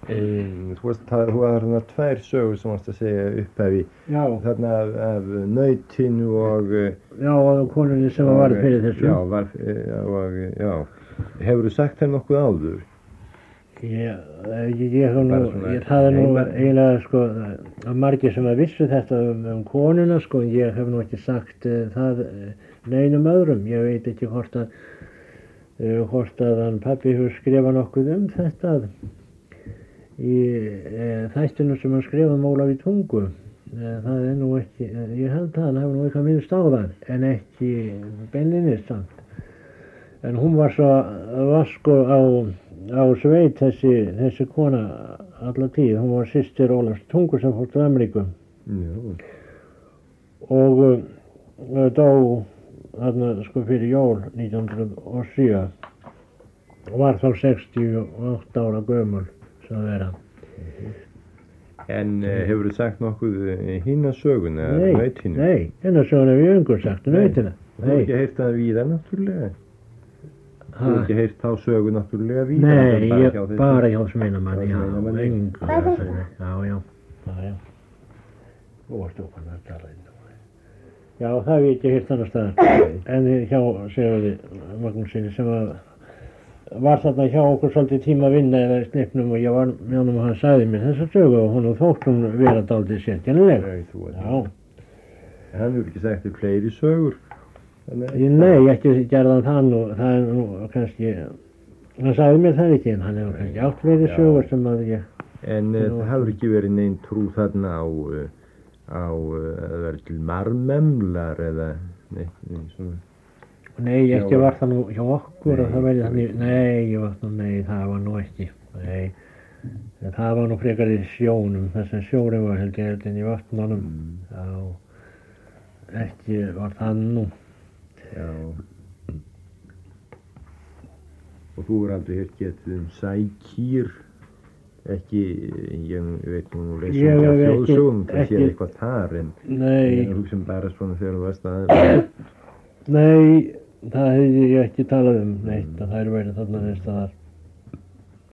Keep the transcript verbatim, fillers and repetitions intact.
Þú varst að þú var þarna tvær sögur sem varst að segja upphafi. Já. Þarna af, af nautinu og... Já, og konunni sem var varð fyrir þessu. Já, var, og, já. Hefur þú sagt þeim nokkuð áður? Ég, ég, ég hef nú, ég, það er nú eiginlega, sko, margir sem að vissu þetta um, um konuna, sko, ég hef nú ekki sagt uh, það neinum öðrum. Ég veit ekki hvort að, uh, hvort að hann pabbi hefur skrifað nokkuð um þetta í uh, þættinu sem hann skrifað um Ólafi Tungu. Uh, það er nú ekki, uh, ég held að hann hefur nú eitthvað minnst á það, en ekki beinlínis samt. En hún var svo, var sko á, á sveit þessi, þessi kona alla tíð. Hún var systir Ólafs Tungu sem fór til Ameríku. Já. Og uh, dó þarna sko fyrir jól nítján hundruð og sjö. Og var þá sextíu og átta ára gömul, svo að vera. En uh, hefur þú sagt nokkuð hina söguna? Nei, nei, hennar söguna hef ég engur sagt, nautina. Þú hefur ekki heyrt það víða náttúrulega? Þú hefur ekki heyrt þá sögu náttúrulega víða? Nei, bara, ég, bara hjá Smeinamanni, já, engur að segja. Já, já, já, já. Þú varst okkur að tala inn. Já, það hef ég ekki heyrt annar staðar. En hjá Sigurði Magnúsinni sem að var þarna hjá okkur svolítið tíma að vinna eða í Snippnum og ég var með honum og hann sagði mér þessa sögu og honum þótt hún vera dálítið sérkennileg. Nei, þú veit. Já. En hann hefur ekki sagt þér fleiri sögur? Nei, ekki gerðan það nú, það er nú kannski, hann sagði mér það ekki, en hann hefur kannski átt fleiri sögur sem að ég... En uh, það hefur ekki verið neinn trú þarna á, uh, á uh, að vera til marmemlar eða neitt svona... Nei, ekki var það nú hjá okkur að það verið þannig, nei, ég var nú, nei, það var nú ekki, nei, það var nú frekar í sjónum, þess að sjórin var held ég held inn í vatnunum, mm. Já, ekki var það nú. Já. Og þú er aldrei hér getið um sækýr, ekki, ég veit nú leysum ekki á þjóðsögum, það sé eitthvað þar, en ég hugsa bara svona þegar þú veist að... Nei, það hefði ég ekki talað um neitt, að það er verið þarna neins staðar.